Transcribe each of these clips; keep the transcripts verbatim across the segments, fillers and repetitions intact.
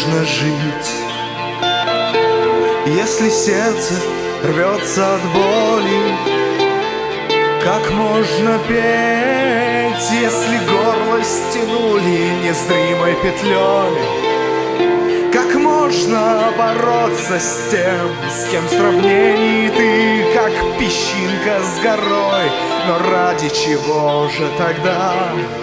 можно жить, если сердце рвется от боли? Как можно петь, если горло стянули незримой петлей? Как можно бороться с тем, с кем в сравнении ты, как песчинка с горой? Но ради чего же тогда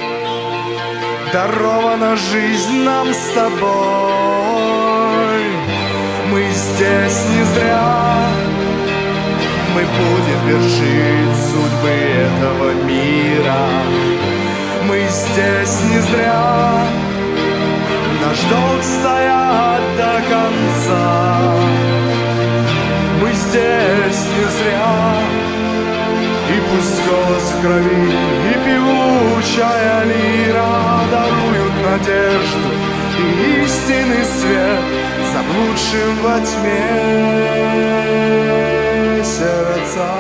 дарована жизнь нам с тобой? Мы здесь не зря, мы будем вершить судьбы этого мира. Мы здесь не зря, наш долг стоять до конца. Мы здесь не зря, и пусть голос в крови и певучая лира даруют надежду и истинный свет заблудшим во тьме сердца.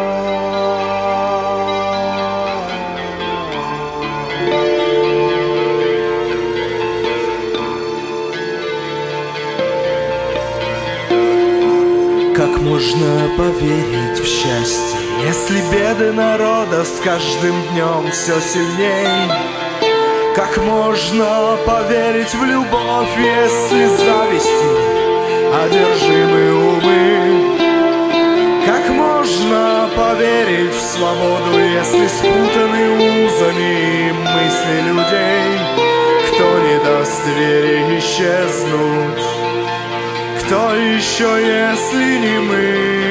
Как можно поверить в счастье, если беды народа с каждым днем все сильней? Как можно поверить в любовь, если завистью одержимы умы? Как можно поверить в свободу, если спутаны узами мысли людей? Кто не даст вере исчезнуть? Кто еще, если не мы?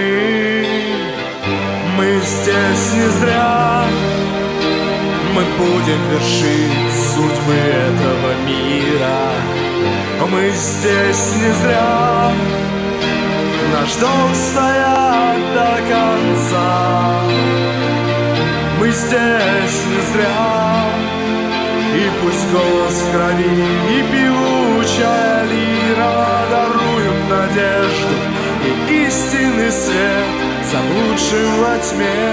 Мы здесь не зря, мы будем вершить судьбы этого мира. Мы здесь не зря, наш долг стоять до конца. Мы здесь не зря, и пусть голос в крови и певучая лира даруют надежду и истинный свет заблудшим во тьме.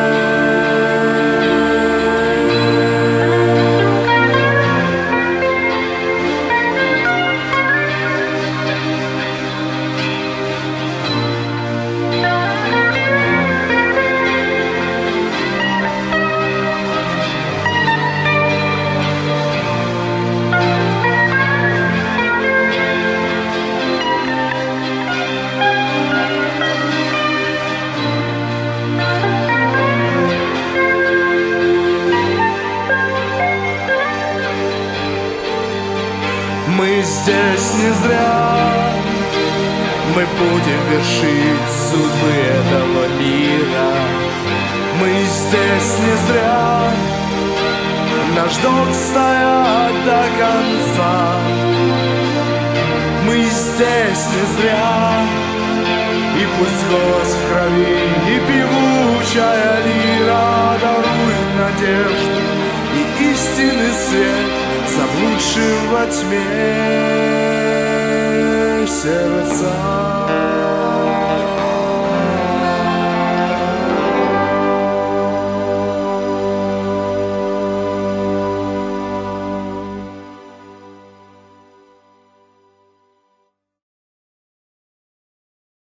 Мы здесь не зря, мы будем вершить судьбы этого мира. Мы здесь не зря, наш долг стоять до конца. Мы здесь не зря, и пусть голос в крови и певучая лира дарует надежду и истинный свет заблудшим во тьме сердца.